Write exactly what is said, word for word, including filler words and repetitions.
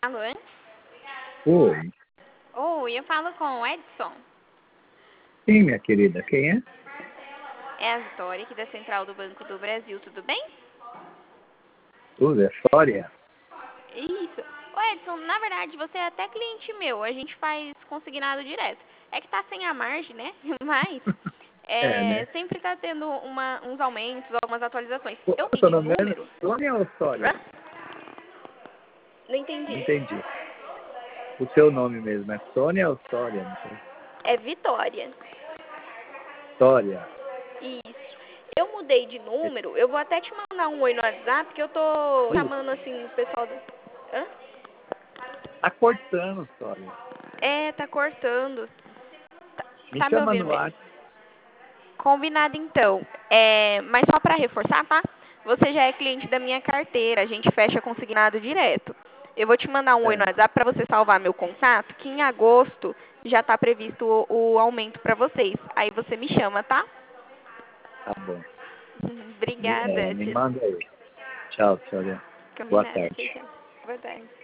Alô? Oi. Oi, eu falo com o Edson. Sim, minha querida. Quem é? É a Vitória aqui da Central do Banco do Brasil, tudo bem? Tudo, é Sória? Isso. Ô Edson, na verdade você é até cliente meu, a gente faz consignado direto. É que tá sem a margem, né? Mas É, é, né? sempre tá tendo uma, uns aumentos, algumas atualizações. O Eu vi seu de nome é número. Sônia ou Sória? Hã? Não Não entendi. entendi. O seu nome mesmo é Sônia ou Sória? Não sei. É Vitória. Sória. Isso. Eu mudei de número, eu vou até te mandar um oi no WhatsApp, que eu tô Oi. chamando assim o pessoal do... Hã? Tá cortando, Sória. É, tá cortando. Tá, Me tá me chama ouvindo no mesmo? ar. Combinado então. É, mas só para reforçar, tá? Você já é cliente da minha carteira, a gente fecha consignado direto. Eu vou te mandar um oi no É, WhatsApp para você salvar meu contato, que em agosto já está previsto o, o aumento para vocês. Aí você me chama, tá? tá bom. Me, Obrigada. é, me manda aí. Tchau, Sória. Boa Combinado. Tchau, tarde. tchau. Boa tarde.